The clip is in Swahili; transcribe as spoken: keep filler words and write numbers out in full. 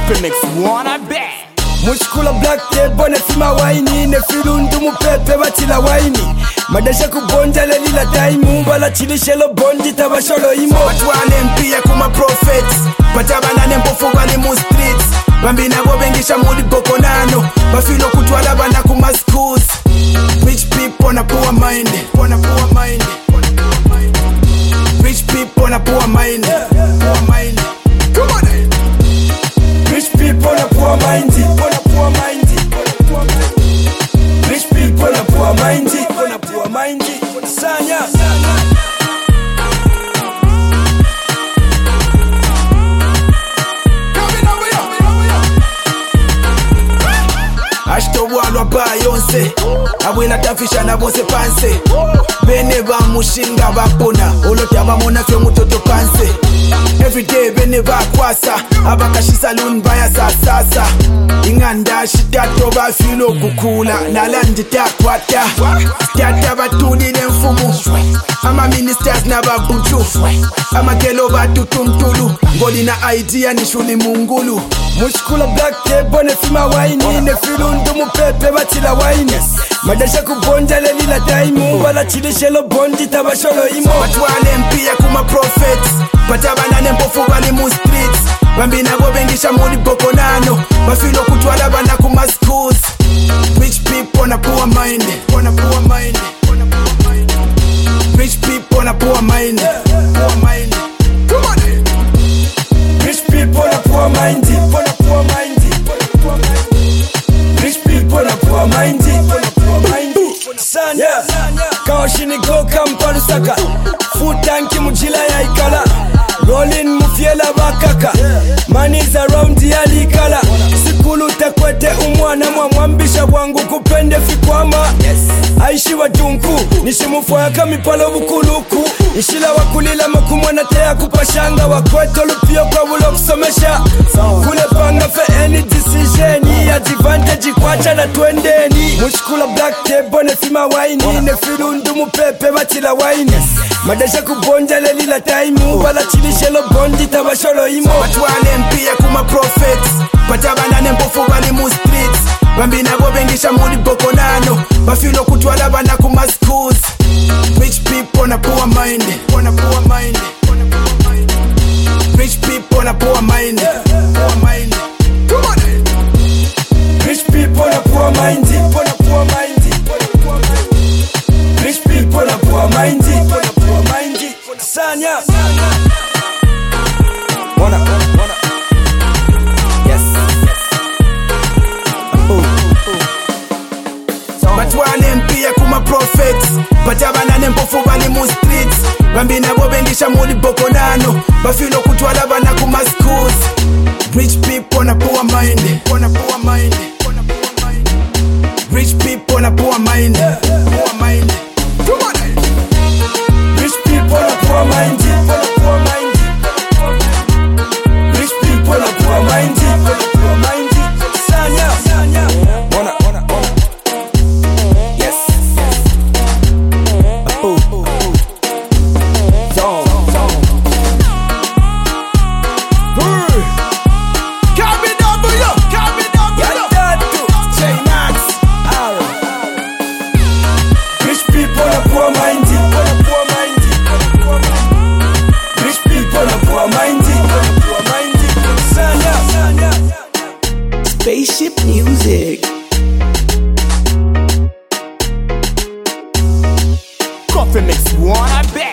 Coffee mix wanna bet. Mushkula black table ne fima waini ne filundu mupepe batila waini madasha kubonja leli la time bala chilishelo bonji tabasholo imo batwane mpia kuma prophets batabana nempofu bali mu streets bambina bo bengisha muli bokonano bafilo kutwala bana kuma schools. Rich people na poor mind, on a poor mind. Rich people na poor mind, poor mind. Come on. Rich people na poor mind, on a poor mind. Rich people na poor mind, on a poor mind. Sanya. Ashto walwa bayonse abwela tafisha na bose panse bene ba mushinga bapona olota bamona fye mutoto panse everyday bene ba kwasa abakashi saloon baya sasasa inganda shitato bafilo kukula nalandi takwata tata batulile mfumu ama ministers na babuchu ama kelo batutumtulu ngoli na idea ni shuli mungulu. Mushkula black table ne fima waini ne filundu mupepe batila waini madasha kubonja leli la time bala chilishelo bonji tabasholo imo batwale mpia kuma prophets batabana nempofu bali mu streets bambina bo bengisha muli bokonano bafilo kutwala bana kuma schools. Rich people na poor mind, on a poor mind. Rich people na poor mind, poor mind. Come on. Rich people na poor mind, on a poor mind. Rich people na poor mind, on a poor mind. Sanya, kawashini go kampalu saka futanki mujila ya ikala rolling mufiela bakaka money's around ya likala sikulu tekwete umwana mwambisha bwangu kupende fikwama aishi watunku nishimufoya kamipalo bukuluku ishila wakulila makumwana teya kupashanga wakweto lupio kwa bulo kusomesha kule panga fe any decision ya advantage kwacha na twendeni. Mushkula black table ne fima waini ne filundu mupepe batila waini madasha kubonja leli la time bala chilishelo bonji tabasholo imo batwale mpia kuma prophets batabana nempofu bali mu streets bambina bo bengisha muli bokonano bafilo kutwala bana kuma schools. Rich people na poor mind, on a poor mind. Rich people na poor mind, poor mind. Come on. Rich people na poor mind, on a poor mind. Rich people na poor mind, on a poor mind. Sanya. Wanna, wanna. Yes. Batwane mpia kuma prophets batabana nempofu bali mu streets bambina bo bengisha muli bokonano bafilo kutwala bana kuma schools. Rich people na poor mind, on a poor mind. Rich people na poor mind, poor mind. Come on. Rich people na poor mind, on a poor mind. Rich people na poor mind, on a poor mind. Sanya, sanya. Wanna, wanna, wanna. Yes. Oh. Zone, zone. Hey. Carry W, carry W. J-Max. Rich people na poor mind, on a poor mind. Rich people na poor mind, on a poor mind. Sanya, sanya. Spaceship music. Coffee mix wanna bet.